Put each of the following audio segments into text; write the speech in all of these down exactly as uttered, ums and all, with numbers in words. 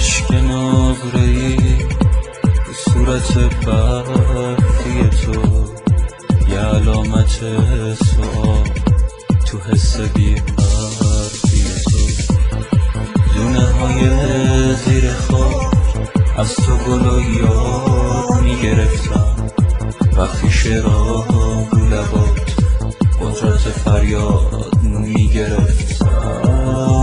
اشک نقره‌ای تو صورت برفی تو، یه علامت سوال تو حس بی حرفی تو. دونه های زیر خاک از تو گل و یاد میگرفتم، وقتی شعرها رو لبات قدرت فریاد میگرفتم.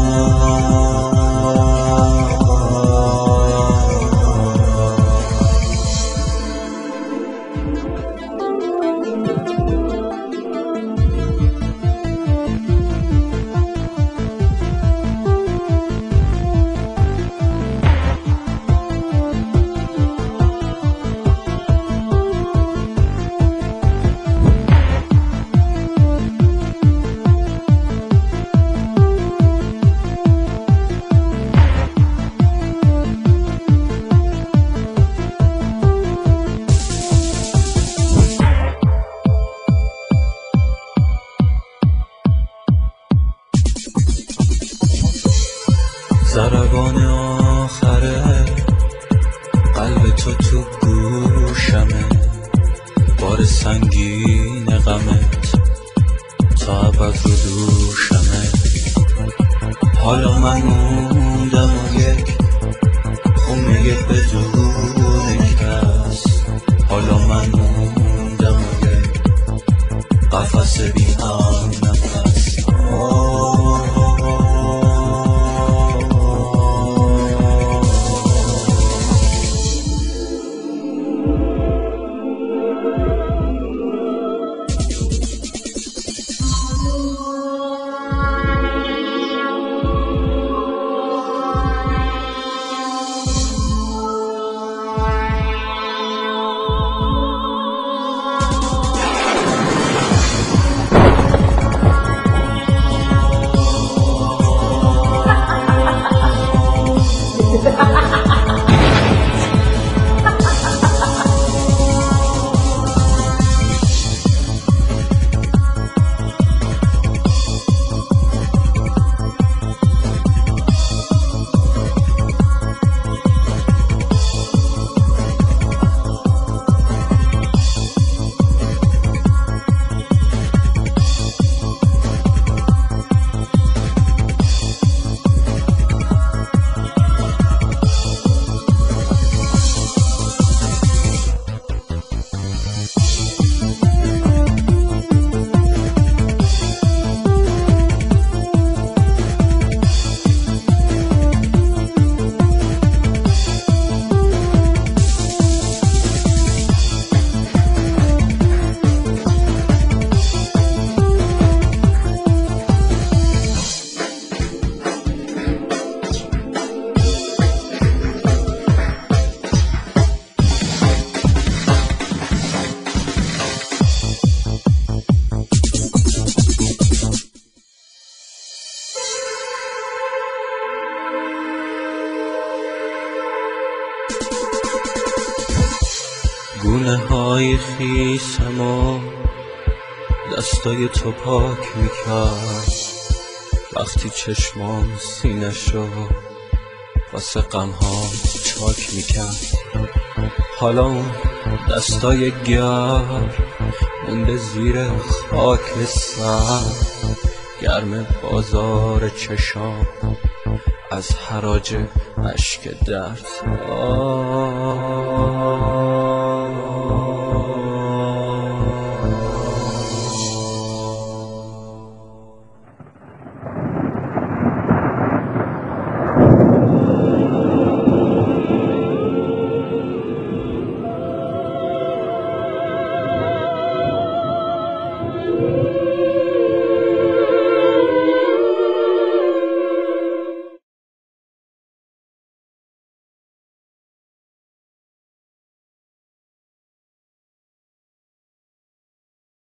ضربان آخره قلب تو تو گوشمه، بار سنگین غمت تا ابد رو دوشمه. حالا من موندم و یک خونه بدون کس، حالا من موندم و یک قفس بی هم نفس. گونه های خیسم و دستای تو پاک میکرد، وقتی چشمام سینه شو واسه غمها چاک میکرد. حالا اون دستای گرم مونده زیر خاک سر، گرم بازار چشام از حراج اشک درد. آه